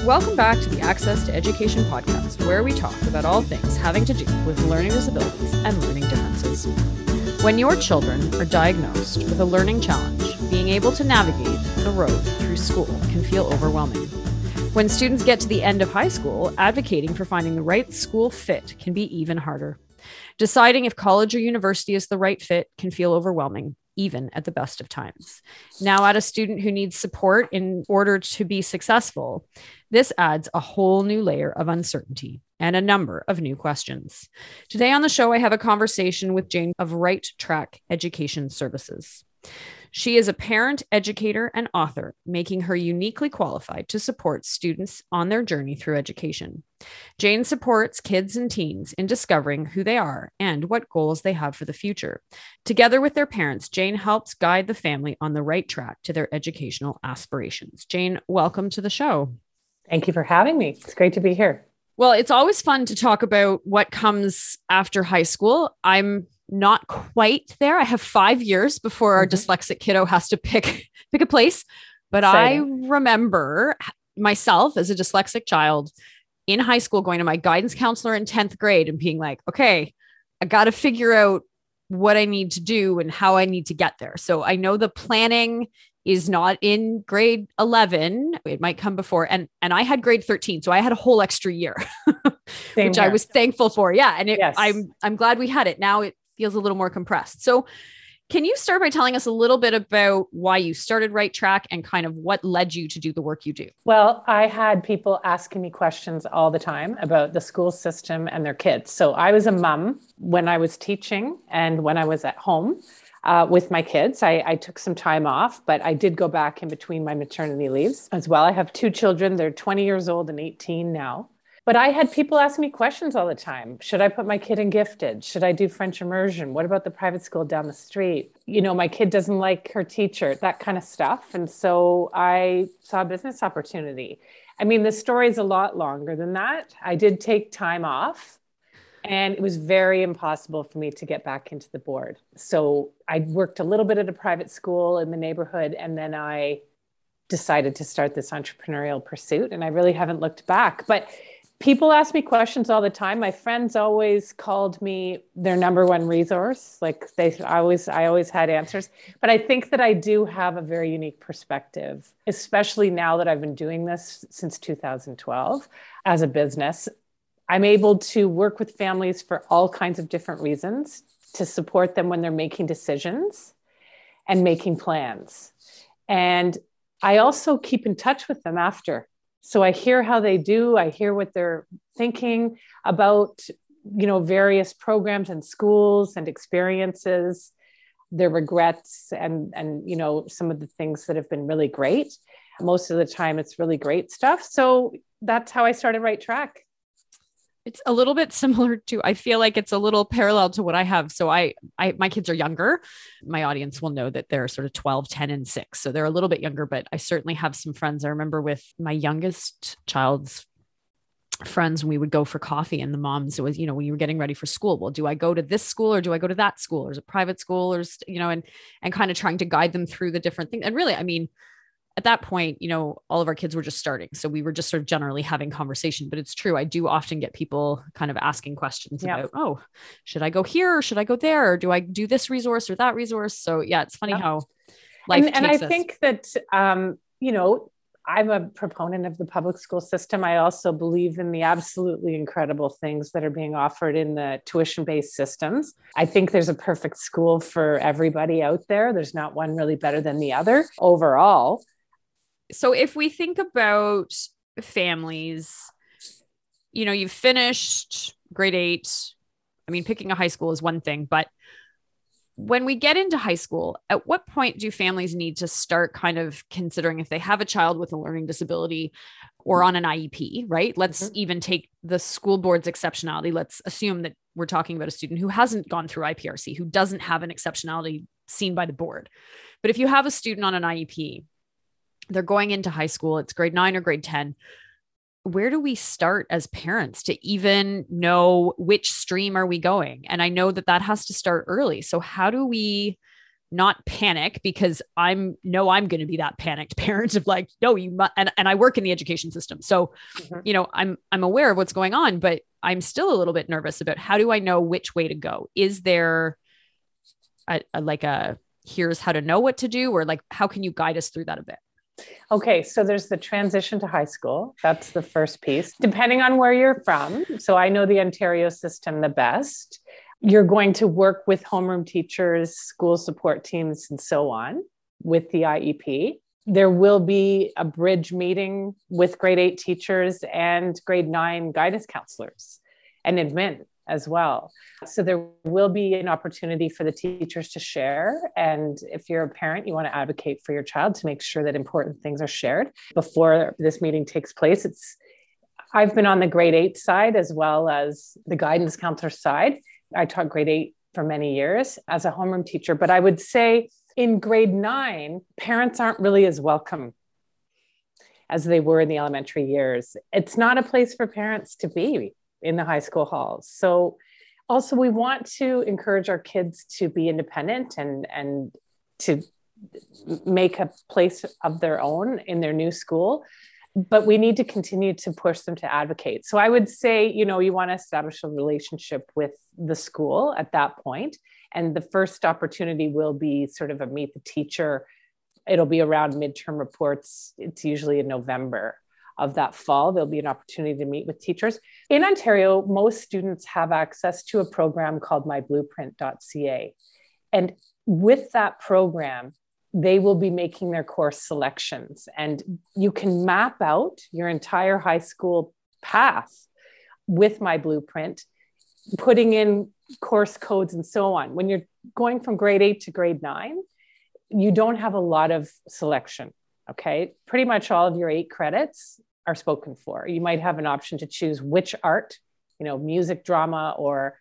Welcome back to the Access to Education podcast, where we talk about all things having to do with learning disabilities and learning differences. When your children are diagnosed with a learning challenge, being able to navigate the road through school can feel overwhelming. When students get to the end of high school, advocating for finding the right school fit can be even harder. Deciding if college or university is the right fit can feel overwhelming, even at the best of times. Now, add a student who needs support in order to be successful. This adds a whole new layer of uncertainty and a number of new questions. Today on the show, I have a conversation with Jane of Right Track Education Services. She is a parent, educator, and author, making her uniquely qualified to support students on their journey through education. Jane supports kids and teens in discovering who they are and what goals they have for the future. Together with their parents, Jane helps guide the family on the right track to their educational aspirations. Jane, welcome to the show. Thank you for having me. It's great to be here. Well, it's always fun to talk about what comes after high school. I'm not quite there. I have 5 years before our dyslexic kiddo has to pick a place. But exciting. I remember myself as a dyslexic child in high school going to my guidance counselor in 10th grade and being like, okay, I got to figure out what I need to do and how I need to get there. So I know the planning is not in grade 11. It might come before. And I had grade 13. So I had a whole extra year, which here. I was thankful for. Yeah. And yes. I'm glad we had it. Now it feels a little more compressed. So can you start by telling us a little bit about why you started Right Track and kind of what led you to do the work you do? Well, I had people asking me questions all the time about the school system and their kids. So I was a mom when I was teaching and when I was at home with my kids. I took some time off, but I did go back in between my maternity leaves as well. I have 2 children. They're 20 years old and 18 now. But I had people ask me questions all the time. Should I put my kid in gifted? Should I do French immersion? What about the private school down the street? You know, my kid doesn't like her teacher, that kind of stuff. And so I saw a business opportunity. I mean, the story is a lot longer than that. I did take time off and it was very impossible for me to get back into the board. So I worked a little bit at a private school in the neighborhood and then I decided to start this entrepreneurial pursuit and I really haven't looked back. But people ask me questions all the time. My friends always called me their number one resource. Like I always had answers. But I think that I do have a very unique perspective, especially now that I've been doing this since 2012 as a business. I'm able to work with families for all kinds of different reasons to support them when they're making decisions and making plans. And I also keep in touch with them after. So I hear how they do. I hear what they're thinking about, various programs and schools and experiences, their regrets and some of the things that have been really great. Most of the time it's really great stuff. So that's how I started Right Track. It's a little bit similar to, I feel like it's a little parallel to what I have. So my kids are younger. My audience will know that they're sort of 12, 10, and 6. So they're a little bit younger, but I certainly have some friends. I remember with my youngest child's friends, we would go for coffee and the moms, it was, when you were getting ready for school, well, do I go to this school or do I go to that school? Or is it private school or, and kind of trying to guide them through the different things. And really, I mean, at that point, all of our kids were just starting. So we were just sort of generally having conversation, but it's true. I do often get people kind of asking questions about, oh, should I go here or should I go there? Or do I do this resource or that resource? So yeah, it's funny how life takes us. And I think that, I'm a proponent of the public school system. I also believe in the absolutely incredible things that are being offered in the tuition-based systems. I think there's a perfect school for everybody out there. There's not one really better than the other overall. So if we think about families, you've finished grade 8. I mean, picking a high school is one thing, but when we get into high school, at what point do families need to start kind of considering if they have a child with a learning disability or on an IEP, right? Let's even take the school board's exceptionality. Let's assume that we're talking about a student who hasn't gone through IPRC, who doesn't have an exceptionality seen by the board. But if you have a student on an IEP, they're going into high school, it's grade 9 or grade 10. Where do we start as parents to even know which stream are we going? And I know that has to start early. So how do we not panic, because I'm going to be that panicked parent of like, no, you must, and I work in the education system. So, I'm aware of what's going on, but I'm still a little bit nervous about how do I know which way to go? Is there here's how to know what to do, or like, how can you guide us through that a bit? Okay, so there's the transition to high school. That's the first piece, depending on where you're from. So I know the Ontario system the best. You're going to work with homeroom teachers, school support teams, and so on with the IEP. There will be a bridge meeting with grade 8 teachers and grade 9 guidance counselors and admin as well. So there will be an opportunity for the teachers to share. And if you're a parent, you want to advocate for your child to make sure that important things are shared before this meeting takes place. I've been on the grade 8 side as well as the guidance counselor side. I taught grade 8 for many years as a homeroom teacher, but I would say in grade 9, parents aren't really as welcome as they were in the elementary years. It's not a place for parents to be in the high school halls. So also we want to encourage our kids to be independent and to make a place of their own in their new school, but we need to continue to push them to advocate. So I would say, you want to establish a relationship with the school at that point. And the first opportunity will be sort of a meet the teacher. It'll be around midterm reports. It's usually in November of that fall. There'll be an opportunity to meet with teachers. In Ontario, most students have access to a program called myblueprint.ca. And with that program, they will be making their course selections. And you can map out your entire high school path with My Blueprint, putting in course codes and so on. When you're going from grade 8 to grade 9, you don't have a lot of selection. Okay. Pretty much all of your 8 credits are spoken for. You might have an option to choose which art, music, drama, or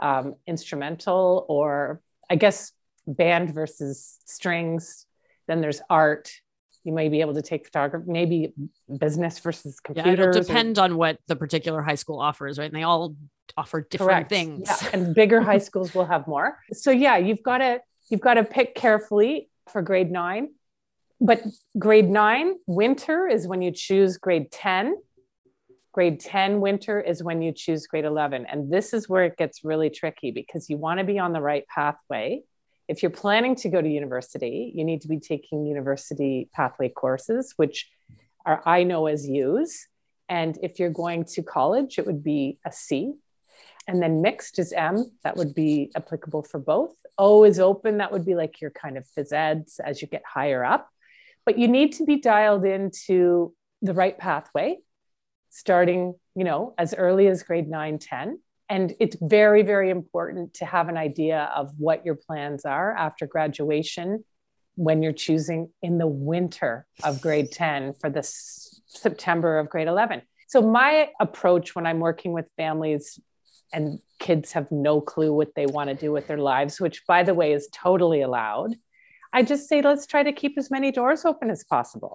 instrumental, or I guess band versus strings. Then there's art. You may be able to take photography, maybe business versus computers. Yeah, it'll depend on what the particular high school offers, right? And they all offer different things. Yeah. And bigger high schools will have more. So yeah, you've got to pick carefully for grade 9. But grade 9 winter is when you choose grade 10. Grade 10 winter is when you choose grade 11. And this is where it gets really tricky because you want to be on the right pathway. If you're planning to go to university, you need to be taking university pathway courses, which are I know as U's. And if you're going to college, it would be a C. And then mixed is M. That would be applicable for both. O is open. That would be like your kind of phys eds as you get higher up. But you need to be dialed into the right pathway, starting, as early as grade 9, 10. And it's very, very important to have an idea of what your plans are after graduation when you're choosing in the winter of grade 10 for the September of grade 11. So my approach when I'm working with families and kids have no clue what they want to do with their lives, which by the way is totally allowed, I just say, let's try to keep as many doors open as possible.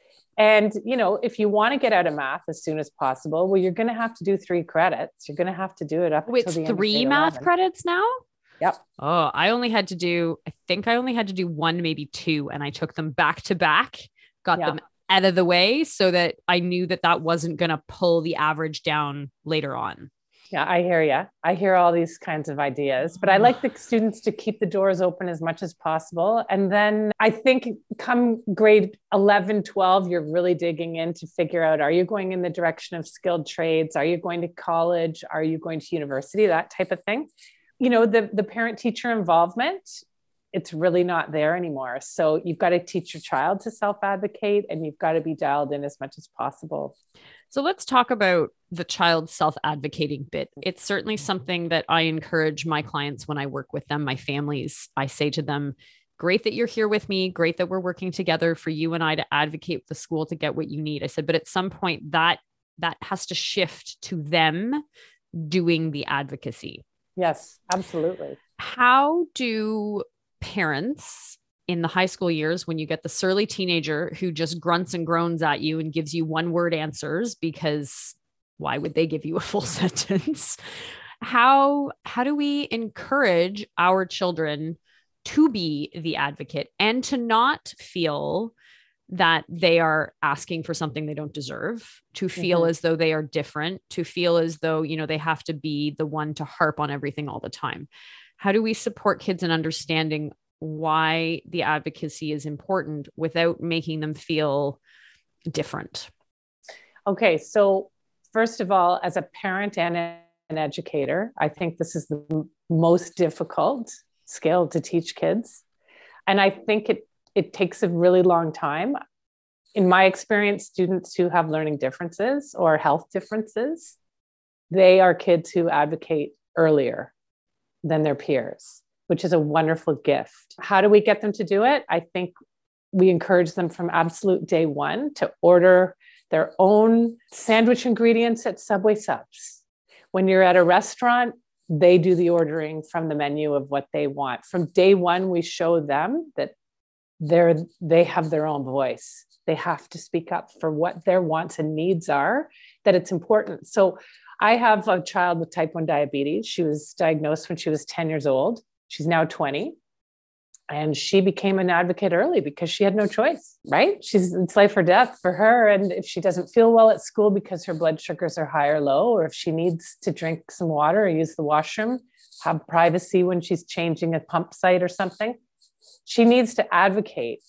And, if you want to get out of math as soon as possible, well, you're going to have to do 3 credits. You're going to have to do it up until the end of grade 11. 3 math credits now? Yep. Oh, I think I only had to do 1, maybe 2. And I took them back to back, got them out of the way so that I knew that wasn't going to pull the average down later on. Yeah, I hear you. I hear all these kinds of ideas, but I like the students to keep the doors open as much as possible. And then I think come grade 11, 12, you're really digging in to figure out, are you going in the direction of skilled trades? Are you going to college? Are you going to university? That type of thing. The parent-teacher involvement, it's really not there anymore. So you've got to teach your child to self-advocate and you've got to be dialed in as much as possible. So let's talk about the child self-advocating bit. It's certainly something that I encourage my clients when I work with them, my families. I say to them, great that you're here with me. Great that we're working together for you and I to advocate with the school to get what you need. I said, but at some point that has to shift to them doing the advocacy. Yes, absolutely. How do parents in the high school years, when you get the surly teenager who just grunts and groans at you and gives you 1-word answers, because why would they give you a full sentence? How do we encourage our children to be the advocate and to not feel that they are asking for something they don't deserve, to feel as though they are different, to feel as though, they have to be the one to harp on everything all the time. How do we support kids in understanding why the advocacy is important without making them feel different? Okay. So first of all, as a parent and an educator, I think this is the most difficult skill to teach kids. And I think it takes a really long time. In my experience, students who have learning differences or health differences, they are kids who advocate earlier than their peers, which is a wonderful gift. How do we get them to do it? I think we encourage them from absolute day one to order their own sandwich ingredients at Subway Subs. When you're at a restaurant, they do the ordering from the menu of what they want. From day one, we show them that they have their own voice. They have to speak up for what their wants and needs are, that it's important. So I have a child with type 1 diabetes. She was diagnosed when she was 10 years old. She's now 20. And she became an advocate early because she had no choice, right? It's life or death for her. And if she doesn't feel well at school because her blood sugars are high or low, or if she needs to drink some water or use the washroom, have privacy when she's changing a pump site or something, she needs to advocate.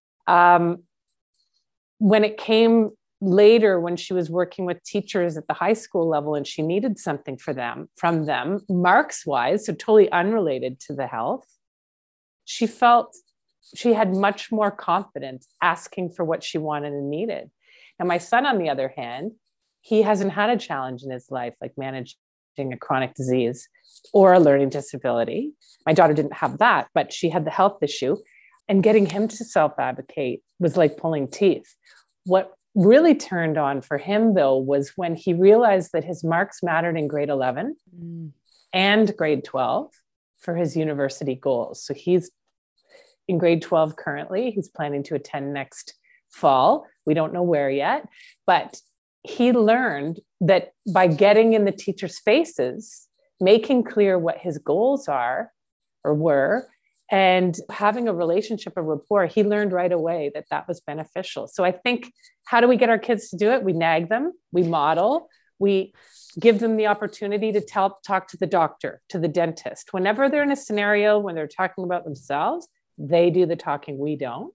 When it came later, when she was working with teachers at the high school level and she needed something from them, marks wise, so totally unrelated to the health, she felt she had much more confidence asking for what she wanted and needed. Now, my son, on the other hand, he hasn't had a challenge in his life, like managing a chronic disease or a learning disability. My daughter didn't have that, but she had the health issue. And getting him to self-advocate was like pulling teeth. What really turned on for him, though, was when he realized that his marks mattered in grade 11 and grade 12 for his university goals. So he's in grade 12 currently. He's planning to attend next fall. We don't know where yet, but he learned that by getting in the teachers' faces, making clear what his goals are or were, and having a relationship, a rapport, he learned right away that that was beneficial. So I think, how do we get our kids to do it? We nag them, we model, we give them the opportunity to talk to the doctor, to the dentist. Whenever they're in a scenario when they're talking about themselves, they do the talking, we don't.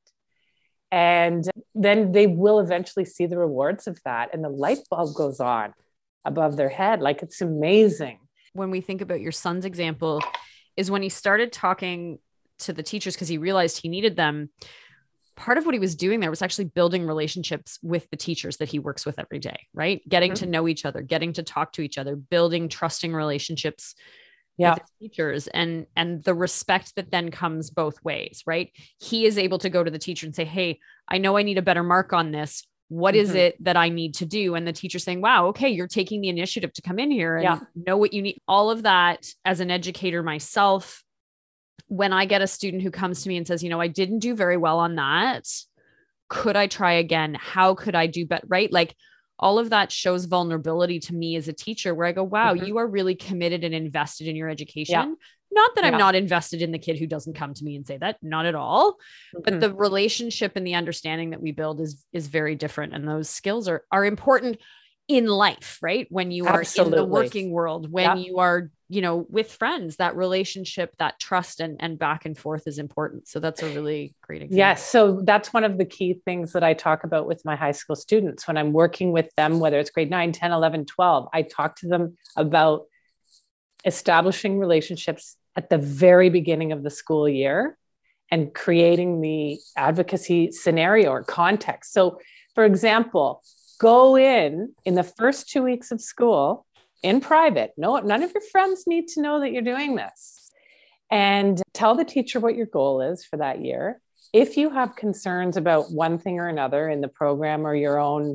And then they will eventually see the rewards of that. And the light bulb goes on above their head. Like, it's amazing. When we think about your son's example, is when he started talking to the teachers because he realized he needed them. Part of what he was doing there was actually building relationships with the teachers that he works with every day, right? Getting to know each other, getting to talk to each other, building trusting relationships with the teachers, and the respect that then comes both ways, right? He is able to go to the teacher and say, hey, I know I need a better mark on this. What is it that I need to do? And the teacher saying, wow, okay, you're taking the initiative to come in here and know what you need. All of that, as an educator myself, when I get a student who comes to me and says, I didn't do very well on that. Could I try again? How could I do better? Right? Like, all of that shows vulnerability to me as a teacher, where I go, wow, you are really committed and invested in your education. Yeah. Not that I'm not invested in the kid who doesn't come to me and say that, not at all. But the relationship and the understanding that we build is very different. And those skills are important in life, right? When you are in the working world, when you are, with friends, that relationship, that trust and back and forth is important. So that's a really great example. Yes. So that's one of the key things that I talk about with my high school students when I'm working with them, whether it's grade 9, 10, 11, 12, I talk to them about establishing relationships at the very beginning of the school year and creating the advocacy scenario or context. So, for example, go in the first 2 weeks of school in private. No, none of your friends need to know that you're doing this. And tell the teacher what your goal is for that year. If you have concerns about one thing or another in the program or your own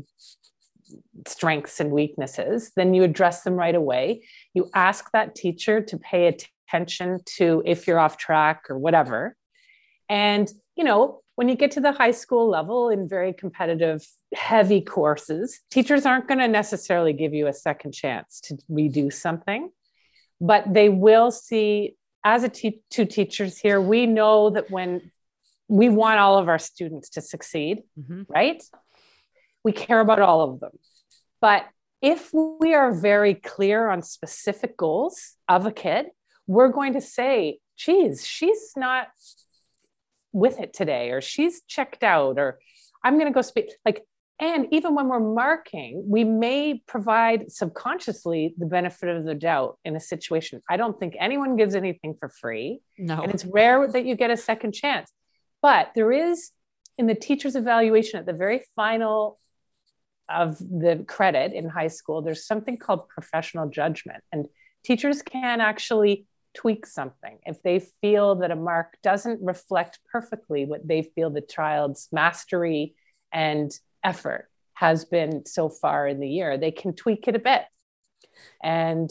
strengths and weaknesses, then you address them right away. You ask that teacher to pay attention to if you're off track or whatever. And, when you get to the high school level in very competitive, heavy courses, teachers aren't going to necessarily give you a second chance to redo something, but they will see as two teachers here, we know that when we want all of our students to succeed, right? We care about all of them. But if we are very clear on specific goals of a kid, we're going to say, geez, she's not with it today, or she's checked out, or I'm going to go speak. And even when we're marking, we may provide subconsciously the benefit of the doubt in a situation. I don't think anyone gives anything for free. No. And it's rare that you get a second chance. But there is, in the teacher's evaluation at the very final of the credit in high school, there's something called professional judgment. And teachers can actually tweak something if they feel that a mark doesn't reflect perfectly what they feel the child's mastery and effort has been so far in the year. They can tweak it a bit. And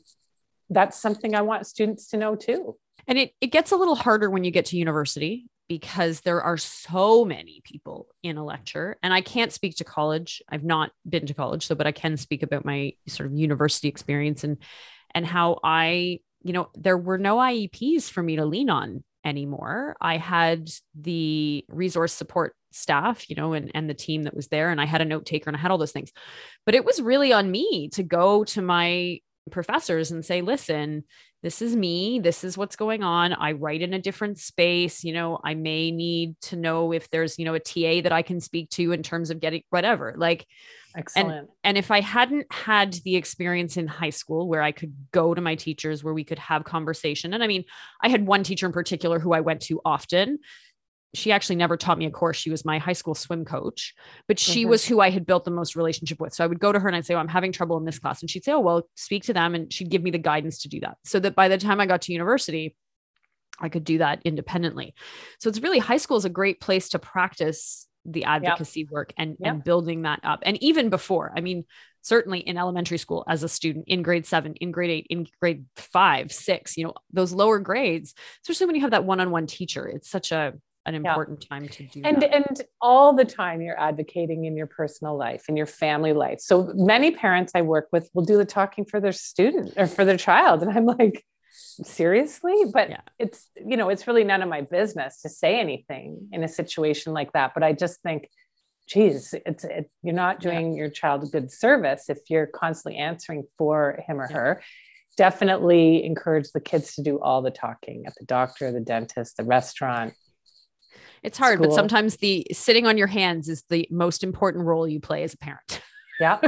that's something I want students to know too. And it gets a little harder when you get to university, because there are so many people in a lecture. And I can't speak to college. I've not been to college, but I can speak about my sort of university experience and how there were no IEPs for me to lean on anymore. I had the resource support staff, and the team that was there, and I had a note taker and I had all those things, but it was really on me to go to my professors and say, listen, this is me. This is what's going on. I write in a different space. I may need to know if there's, a TA that I can speak to in terms of getting whatever. Excellent. And if I hadn't had the experience in high school where I could go to my teachers, where we could have conversation. And I mean, I had one teacher in particular who I went to often. She actually never taught me a course. She was my high school swim coach, but she was who I had built the most relationship with. So I would go to her and I'd say, I'm having trouble in this class. And she'd say, oh, well, speak to them. And she'd give me the guidance to do that. So that by the time I got to university, I could do that independently. So it's really, high school is a great place to practice the advocacy work and building that up. And even before, I mean, certainly in elementary school as a student, in grade 7, in grade 8, in grade 5, 6, those lower grades, especially when you have that one-on-one teacher, it's such an important time to do that. And all the time you're advocating in your personal life, in your family life. So many parents I work with will do the talking for their student or for their child. And I'm like, seriously? But it's, it's really none of my business to say anything in a situation like that. But I just think, geez, you're not doing your child a good service if you're constantly answering for him or her. Definitely encourage the kids to do all the talking at the doctor, the dentist, the restaurant. It's hard, school. But sometimes the sitting on your hands is the most important role you play as a parent. Yeah.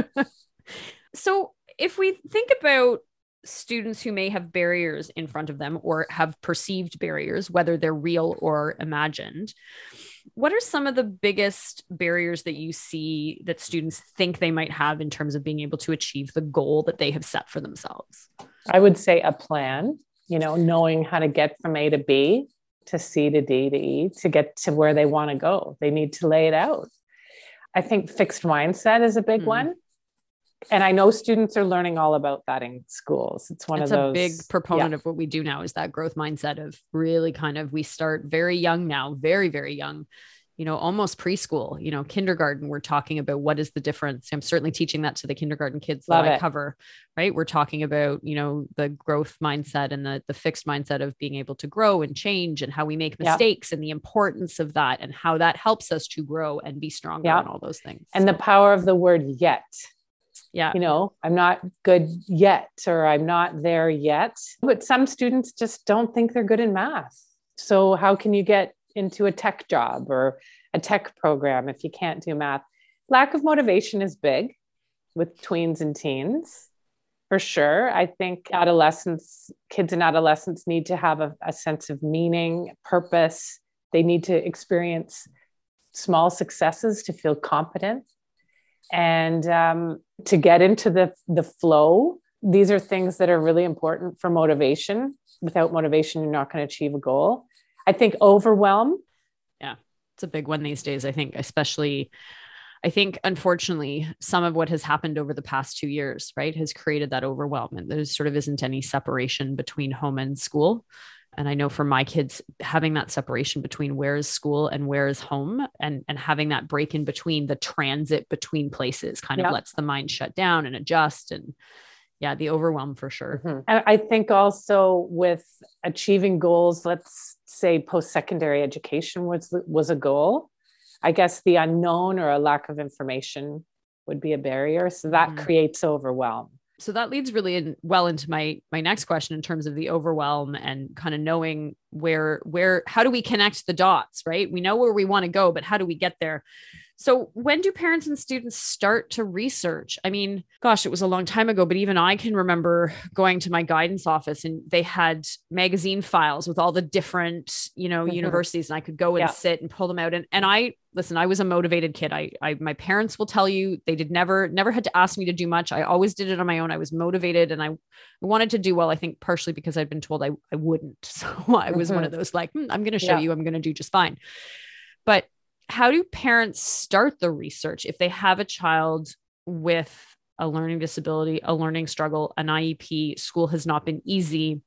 So if we think about students who may have barriers in front of them or have perceived barriers, whether they're real or imagined, what are some of the biggest barriers that you see that students think they might have in terms of being able to achieve the goal that they have set for themselves? I would say a plan, knowing how to get from A to B to C to D to E to get to where they want to go. They need to lay it out. I think fixed mindset is a big one. And I know students are learning all about that in schools. It's one of those. A big proponent of what we do now is that growth mindset of really we start very young now, very, very young, almost preschool, kindergarten. We're talking about what is the difference. I'm certainly teaching that to the kindergarten kids that I cover, right? We're talking about, the growth mindset and the fixed mindset of being able to grow and change and how we make mistakes and the importance of that and how that helps us to grow and be stronger and all those things. And the power of the word yet. Yeah. I'm not good yet, or I'm not there yet. But some students just don't think they're good in math. So how can you get into a tech job or a tech program if you can't do math? Lack of motivation is big with tweens and teens, for sure. I think kids in adolescence need to have a sense of meaning, purpose. They need to experience small successes to feel competent. And to get into the flow, these are things that are really important for motivation. Without motivation, you're not going to achieve a goal. I think overwhelm. Yeah, it's a big one these days. I think, unfortunately, some of what has happened over the past 2 years, right, has created that overwhelm. And there sort of isn't any separation between home and school. And I know for my kids, having that separation between where is school and where is home and having that break in between, the transit between places kind of lets the mind shut down and adjust. And Yeah, the overwhelm for sure. And I think also with achieving goals, let's say post-secondary education was a goal. I guess the unknown or a lack of information would be a barrier. So that creates overwhelm. So that leads really well into my next question in terms of the overwhelm and kind of knowing how do we connect the dots, right? We know where we want to go, but how do we get there? So when do parents and students start to research? I mean, gosh, it was a long time ago, but even I can remember going to my guidance office and they had magazine files with all the different, universities, and I could go and sit and pull them out. And I was a motivated kid. My parents will tell you they never had to ask me to do much. I always did it on my own. I was motivated and I wanted to do well, I think partially because I'd been told I wouldn't. So I was one of those like, I'm going to show you, I'm going to do just fine. But how do parents start the research if they have a child with a learning disability, a learning struggle, an IEP, school has not been easy?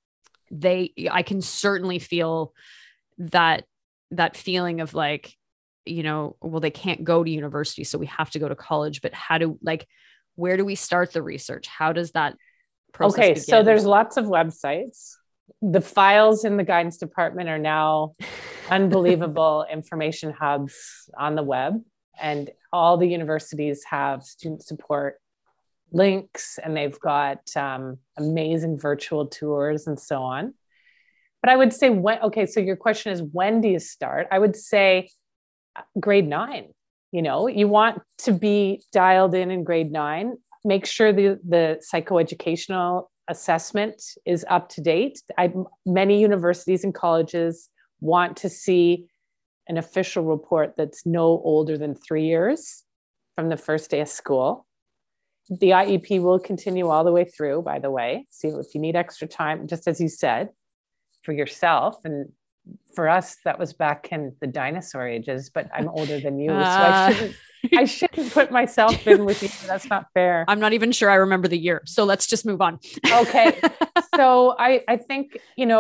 I can certainly feel that feeling of like, well, they can't go to university, so we have to go to college, but where do we start the research? How does that process begin? So there's lots of websites. The files in the guidance department are now unbelievable information hubs on the web, and all the universities have student support links, and they've got amazing virtual tours and so on. But I would say so your question is, when do you start? I would say grade 9. You want to be dialed in grade 9. Make sure the psychoeducational assessment is up to date. Many universities and colleges want to see an official report that's no older than 3 years from the first day of school. The IEP will continue all the way through, by the way. So if you need extra time, just as you said, for yourself, and for us, that was back in the dinosaur ages, but I'm older than you. So I shouldn't put myself in with you. That's not fair. I'm not even sure I remember the year. So let's just move on. Okay. So I think,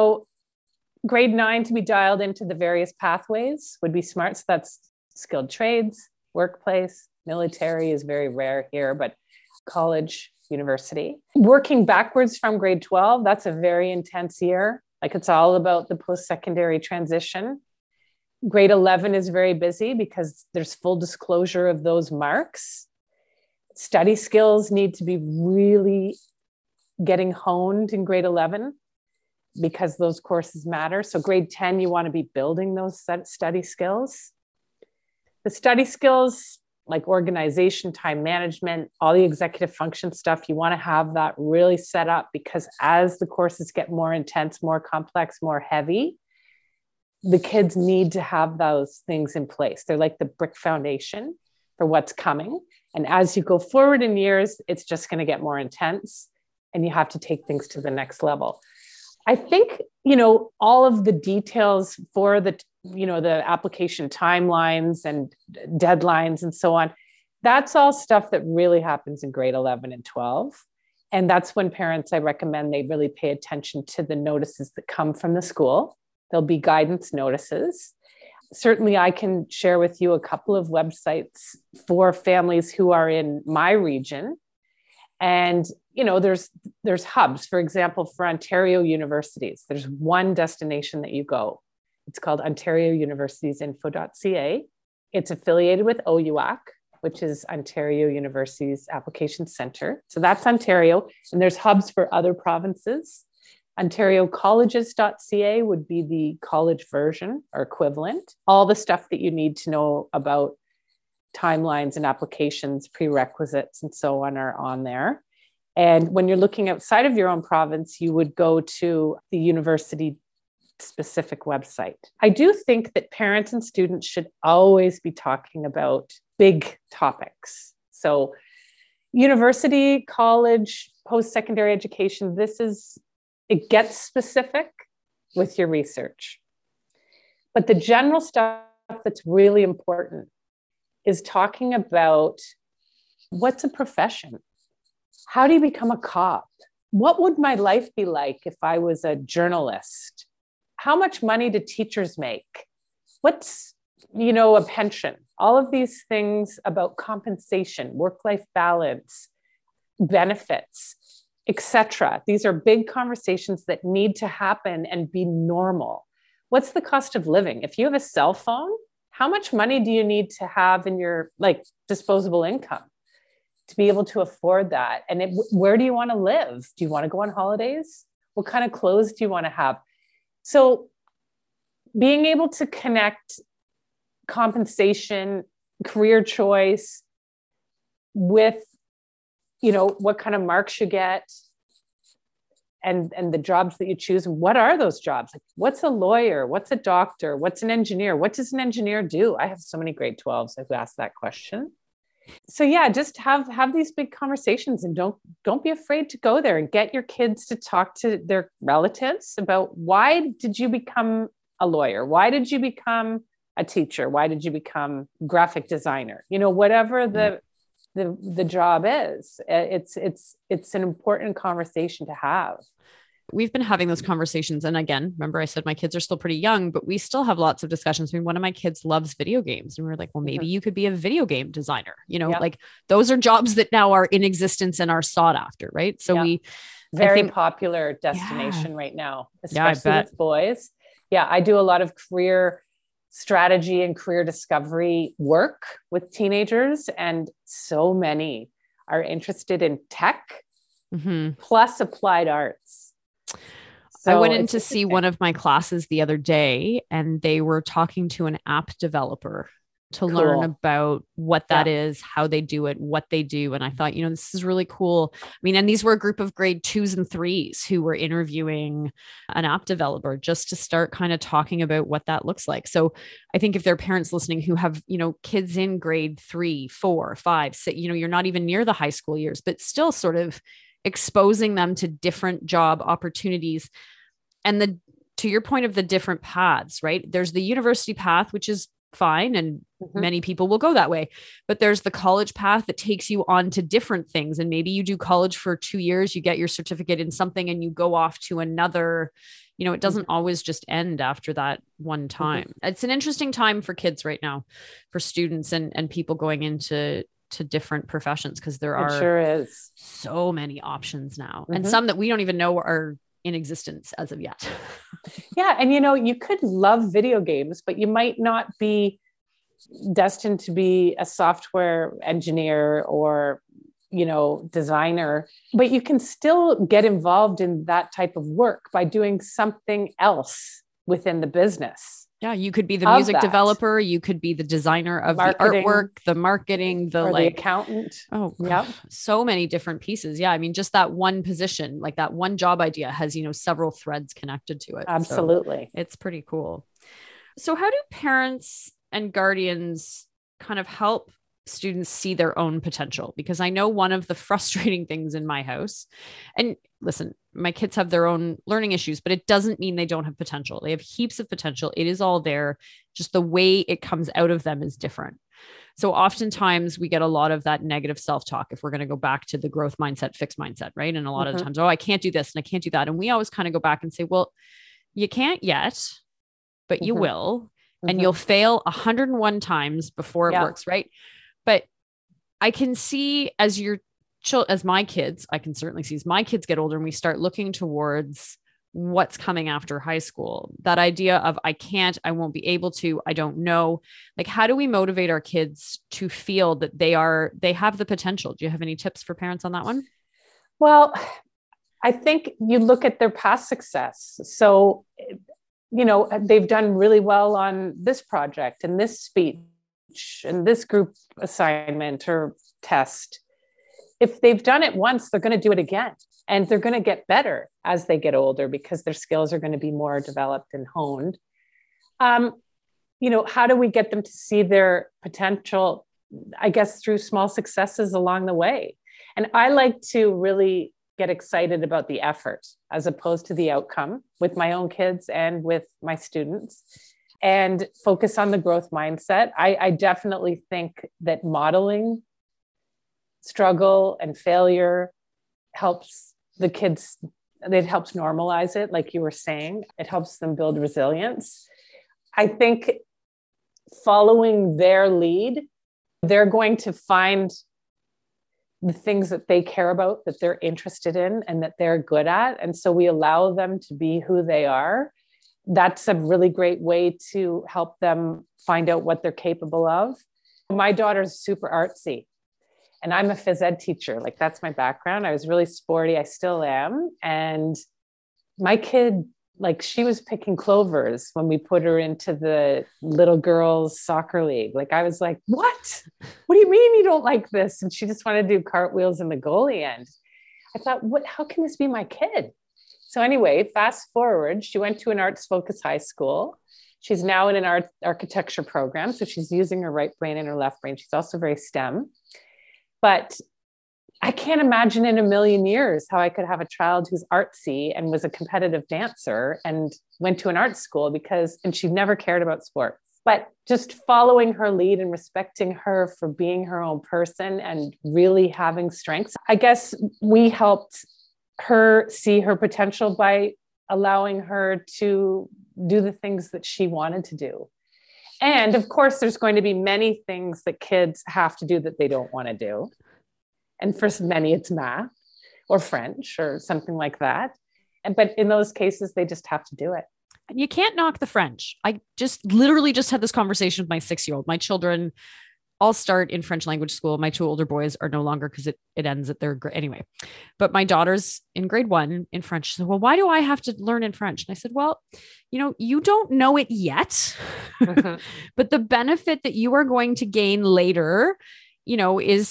grade 9 to be dialed into the various pathways would be smart. So that's skilled trades, workplace, military is very rare here, but college, university. Working backwards from grade 12, that's a very intense year. Like it's all about the post-secondary transition. Grade 11 is very busy because there's full disclosure of those marks. Study skills need to be really getting honed in grade 11 because those courses matter. So grade 10, you want to be building those study skills. The study skills like organization, time management, all the executive function stuff, you want to have that really set up because as the courses get more intense, more complex, more heavy, the kids need to have those things in place. They're like the brick foundation for what's coming. And as you go forward in years, it's just going to get more intense and you have to take things to the next level. I think, all of the details for the application timelines and deadlines and so on, that's all stuff that really happens in grade 11 and 12. And that's when parents, I recommend they really pay attention to the notices that come from the school. There'll be guidance notices. Certainly, I can share with you a couple of websites for families who are in my region. And, there's hubs, for example, for Ontario universities. There's one destination that you go. It's called ontariouniversitiesinfo.ca. It's affiliated with OUAC, which is Ontario University's Application Center. So that's Ontario. And there's hubs for other provinces. OntarioColleges.ca would be the college version or equivalent. All the stuff that you need to know about timelines and applications, prerequisites, and so on are on there. And when you're looking outside of your own province, you would go to the university specific website. I do think that parents and students should always be talking about big topics. So university, college, post-secondary education, it gets specific with your research. But the general stuff that's really important is talking about what's a profession? How do you become a cop? What would my life be like if I was a journalist? How much money do teachers make? What's, a pension? All of these things about compensation, work-life balance, benefits. etc. These are big conversations that need to happen and be normal. What's the cost of living? If you have a cell phone, how much money do you need to have in your disposable income to be able to afford that? And where do you want to live? Do you want to go on holidays? What kind of clothes do you want to have? So being able to connect compensation, career choice with, what kind of marks you get and the jobs that you choose. And what are those jobs? Like, what's a lawyer? What's a doctor? What's an engineer? What does an engineer do? I have so many grade 12s who've asked that question. So yeah, just have these big conversations, and don't be afraid to go there and get your kids to talk to their relatives about, why did you become a lawyer? Why did you become a teacher? Why did you become graphic designer? Whatever the job is, it's an important conversation to have. We've been having those conversations. And again, remember I said my kids are still pretty young, but we still have lots of discussions. I mean, one of my kids loves video games, and we were like, well, maybe you could be a video game designer, like those are jobs that now are in existence and are sought after. Right. So very popular destination right now, especially with boys. Yeah. I do a lot of career strategy and career discovery work with teenagers, and so many are interested in tech plus applied arts. So I went in to see one of my classes the other day, and they were talking to an app developer to learn about what that is, how they do it, what they do. And I thought, this is really cool. I mean, and these were a group of grade 2s and 3s who were interviewing an app developer just to start kind of talking about what that looks like. So I think if there are parents listening who have, kids in grade 3, 4, 5, 6, you're not even near the high school years, but still sort of exposing them to different job opportunities. And to your point of the different paths, right? There's the university path, which is fine, and many people will go that way. But there's the college path that takes you on to different things. And maybe you do college for 2 years, you get your certificate in something, and you go off to another. It doesn't always just end after that one time. It's an interesting time for kids right now, for students and people going into different professions, because there are so many options now, and some that we don't even know are in existence as of yet. Yeah. And, you could love video games, but you might not be destined to be a software engineer or, designer, but you can still get involved in that type of work by doing something else within the business. Yeah, you could be the music developer. You could be the designer of marketing, the artwork, the marketing, the accountant. Oh, yeah, so many different pieces. Yeah, I mean, just that one position, like that one job idea, has several threads connected to it. Absolutely, so it's pretty cool. So, how do parents and guardians kind of help students see their own potential? Because I know one of the frustrating things in my house, and listen, my kids have their own learning issues, but it doesn't mean they don't have potential. They have heaps of potential. It is all there. Just the way it comes out of them is different. So oftentimes we get a lot of that negative self-talk, if we're going to go back to the growth mindset, fixed mindset, right? And a lot of times, I can't do this and I can't do that. And we always kind of go back and say, well, you can't yet, but you will, and you'll fail 101 times before it works, right? But I can see as my kids, I can certainly see as my kids get older and we start looking towards what's coming after high school, that idea of I can't, I won't be able to, I don't know. Like, how do we motivate our kids to feel that they have the potential? Do you have any tips for parents on that one? Well, I think you look at their past success. So, they've done really well on this project and this speech and this group assignment or test. If they've done it once, they're going to do it again, and they're going to get better as they get older because their skills are going to be more developed and honed. How do we get them to see their potential? I guess through small successes along the way. And I like to really get excited about the effort as opposed to the outcome with my own kids and with my students, and focus on the growth mindset. I definitely think that modeling struggle and failure helps the kids. It helps normalize it. Like you were saying, it helps them build resilience. I think following their lead, they're going to find the things that they care about, that they're interested in, and that they're good at. And so we allow them to be who they are. That's a really great way to help them find out what they're capable of. My daughter's super artsy, and I'm a phys ed teacher. Like, that's my background. I was really sporty. I still am. And my kid, like, she was picking clovers when we put her into the little girls soccer league. Like, I was like, what do you mean you don't like this? And she just wanted to do cartwheels in the goalie end. I thought, how can this be my kid? So anyway, fast forward, she went to an arts focused high school. She's now in an architecture program. So she's using her right brain and her left brain. She's also very STEM. But I can't imagine in a million years how I could have a child who's artsy and was a competitive dancer and went to an art school and she never cared about sports. But just following her lead and respecting her for being her own person and really having strengths. I guess we helped her see her potential by allowing her to do the things that she wanted to do. And of course, there's going to be many things that kids have to do that they don't want to do. And for many, it's math or French or something like that. But in those cases, they just have to do it. And you can't knock the French. I literally just had this conversation with my 6-year-old. My children all start in French language school. My 2 older boys are no longer, because it ends at their anyway. But my daughter's in grade 1 in French. She said, well, why do I have to learn in French? And I said, well, you don't know it yet, mm-hmm. but the benefit that you are going to gain later, is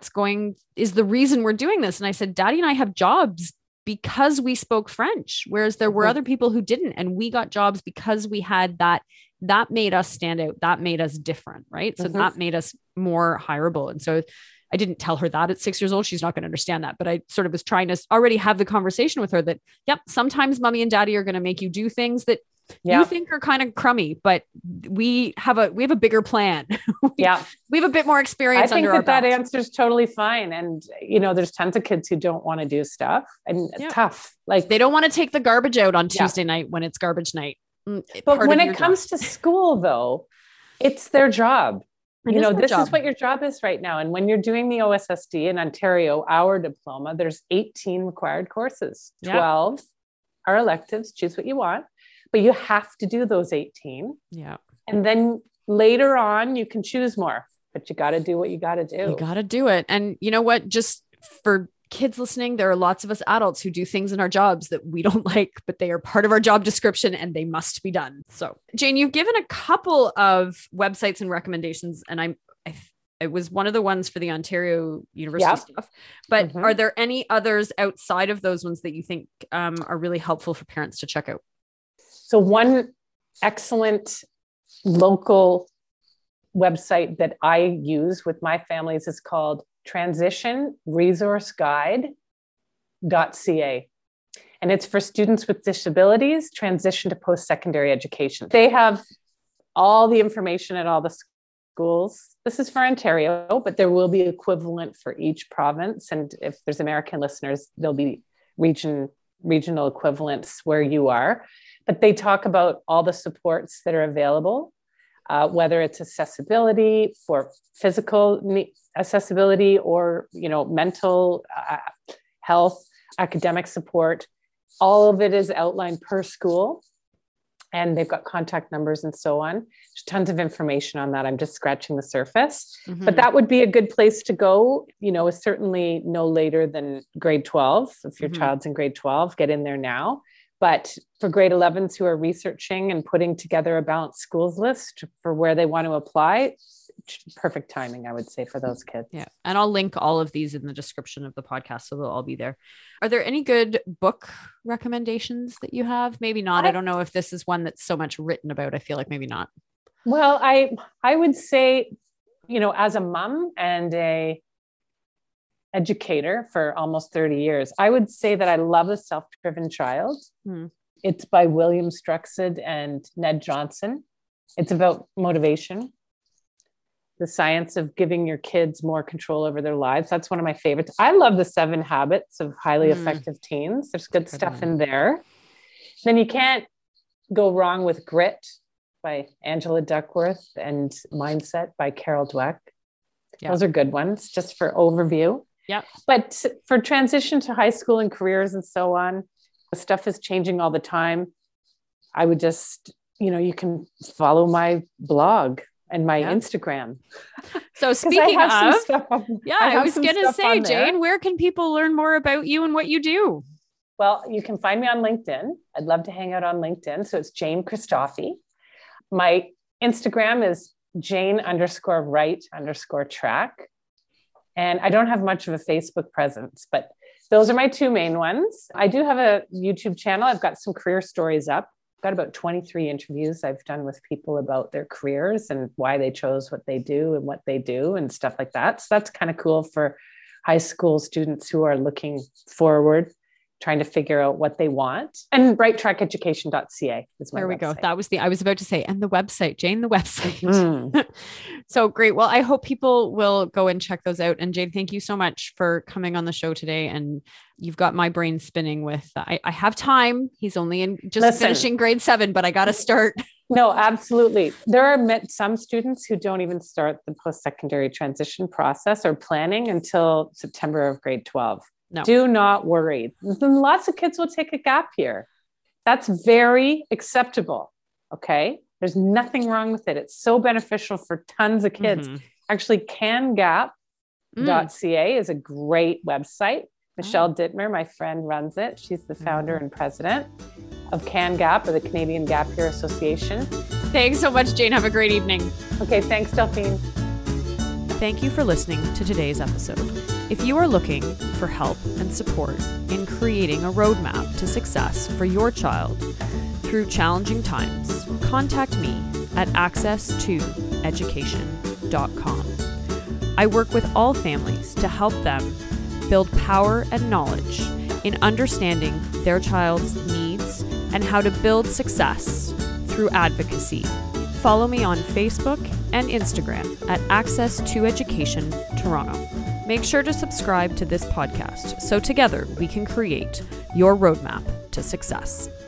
the reason we're doing this. And I said, Daddy and I have jobs because we spoke French, whereas there were other people who didn't. And we got jobs because we had that made us stand out. That made us different. Right. So that made us more hireable. And so I didn't tell her that at 6 years old. She's not going to understand that. But I sort of was trying to already have the conversation with her that, yep, sometimes mommy and daddy are going to make you do things that you think are kind of crummy, but we have a bigger plan. we have a bit more experience. I think that answer is totally fine. And, there's tons of kids who don't want to do stuff, and it's tough. Like, they don't want to take the garbage out on Tuesday night when it's garbage night. But when it comes to school, though, it's their job. This is what your job is right now. And when you're doing the OSSD in Ontario, our diploma, there's 18 required courses. 12 are electives, choose what you want, but you have to do those 18. Yeah. And then later on, you can choose more, but you got to do what you got to do. You got to do it. And you know what? Just for kids listening, there are lots of us adults who do things in our jobs that we don't like, but they are part of our job description and they must be done. So Jane, you've given a couple of websites and recommendations, and it was one of the ones for the Ontario University stuff, but are there any others outside of those ones that you think are really helpful for parents to check out? So one excellent local website that I use with my families is called transitionresourceguide.ca. And it's for students with disabilities transition to post-secondary education. They have all the information at all the schools. This is for Ontario, but there will be equivalent for each province. And if there's American listeners, there'll be regional equivalents where you are. But they talk about all the supports that are available, whether it's accessibility for physical accessibility or, mental health, academic support. All of it is outlined per school, and they've got contact numbers and so on. There's tons of information on that. I'm just scratching the surface, but that would be a good place to go. Certainly no later than grade 12. If your child's in grade 12, get in there now. But for grade 11s who are researching and putting together a balanced schools list for where they want to apply, perfect timing, I would say, for those kids. Yeah. And I'll link all of these in the description of the podcast, so they'll all be there. Are there any good book recommendations that you have? Maybe not. I don't know if this is one that's so much written about. I feel like maybe not. Well, I would say, as a mom and a educator for almost 30 years, I would say that I love The Self-Driven Child. It's by William Struxed and Ned Johnson. It's about motivation, the science of giving your kids more control over their lives. That's one of my favorites. I love The 7 Habits of Highly Effective Teens. There's good stuff in there. Then you can't go wrong with Grit by Angela Duckworth and Mindset by Carol Dweck. Those are good ones just for overview. Yeah. But for transition to high school and careers and so on, stuff is changing all the time. I would just, you can follow my blog and my Instagram. So speaking of, I was going to say, Jane, where can people learn more about you and what you do? Well, you can find me on LinkedIn. I'd love to hang out on LinkedIn. So it's Jane Christofi. My Instagram is Jane_Wright_track. And I don't have much of a Facebook presence, but those are my two main ones. I do have a YouTube channel. I've got some career stories up. I've got about 23 interviews I've done with people about their careers and why they chose what they do and what they do and stuff like that. So that's kind of cool for high school students who are looking forward, trying to figure out what they want. And righttrackeducation.ca is my website. There we go. That was I was about to say, and the website, Jane, the website. So great. Well, I hope people will go and check those out. And Jane, thank you so much for coming on the show today. And you've got my brain spinning with, I have time. He's only finishing grade 7, but I got to start. No, absolutely. There are some students who don't even start the post-secondary transition process or planning until September of grade 12. No. Do not worry. Lots of kids will take a gap year. That's very acceptable. Okay. There's nothing wrong with it. It's so beneficial for tons of kids. Actually, CanGap.ca is a great website. Michelle Dittmer, my friend, runs it. She's the founder and president of CanGap, or the Canadian Gap Year Association. Thanks so much, Jane. Have a great evening. Okay. Thanks, Delphine. Thank you for listening to today's episode. If you are looking for help and support in creating a roadmap to success for your child through challenging times, contact me at access2education.com. I work with all families to help them build power and knowledge in understanding their child's needs and how to build success through advocacy. Follow me on Facebook and Instagram at Access2Education Toronto. Make sure to subscribe to this podcast so together we can create your roadmap to success.